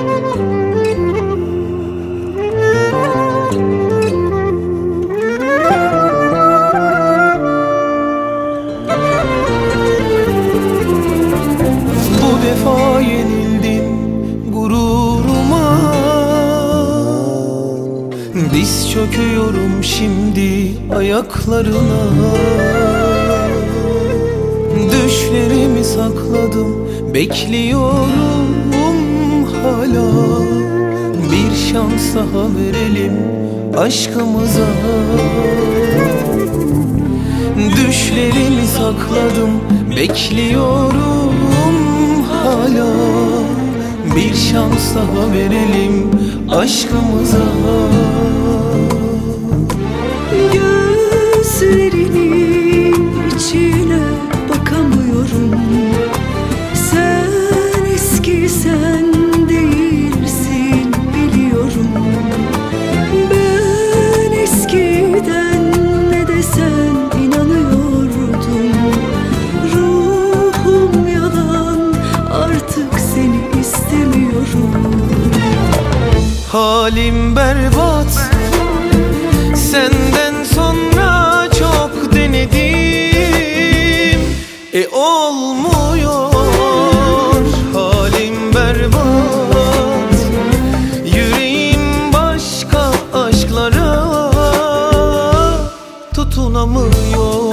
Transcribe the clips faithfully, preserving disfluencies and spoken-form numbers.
Diz çöküyorum şimdi ayaklarına. Düşlerimi sakladım, bekliyorum hala. Bir şans daha verelim aşkımıza. Düşlerimi sakladım, bekliyorum hala. Bir şans daha verelim aşkımıza. Gözlerinin içine bakamıyorum. Sen eski sen değilsin biliyorum. Ben eskiden ne desen inanıyordum. Ruhum yalan, artık seni istemiyorum. Halim berbat, senden sonra çok denedim, e olmuyor. Halim berbat, yüreğim başka aşklara tutunamıyor.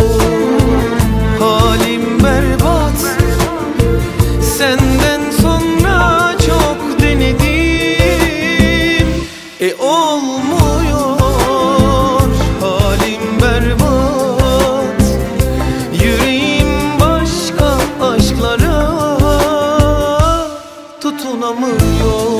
Halim berbat, senden sonra çok denedim, e olmuyor. Halim berbat, yüreğim başka aşklara tutunamıyor.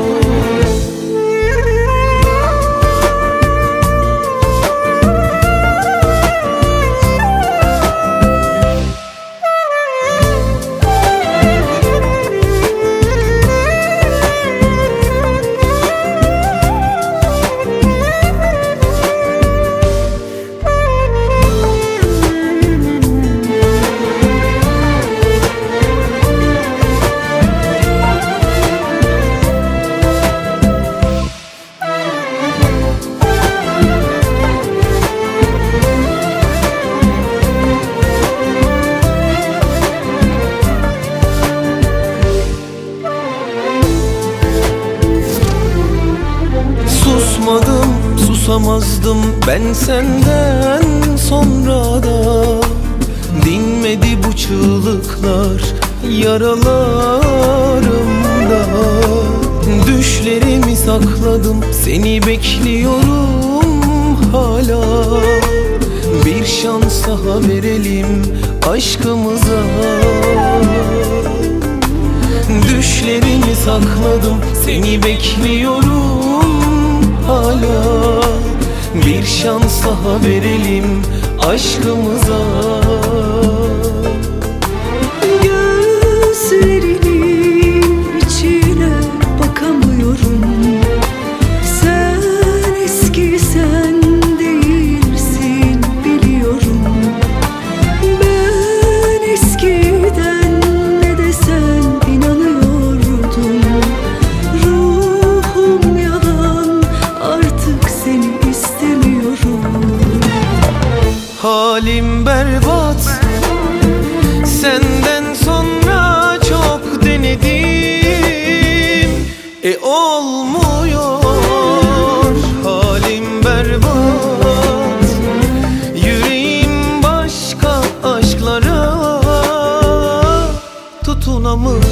Susmadım, susamazdım ben senden sonra da. Dinmedi bu çığlıklar yaralarımda. Düşlerimi sakladım, seni bekliyorum hala. Bir şans daha verelim aşkımıza. Düşlerimi sakladım, seni bekliyorum hala. Bir şans daha verelim aşkımıza. Gözlerinin içine bakamıyorum. Sen eski sen değilsin biliyorum. Ben eskiden ne desen inanıyordum. Ruhum yalan, artık seni istemiyorum. Halim berbat, senden sonra çok denedim, e olmuyor. Halim berbat, yüreğim başka aşklara tutunamıyor.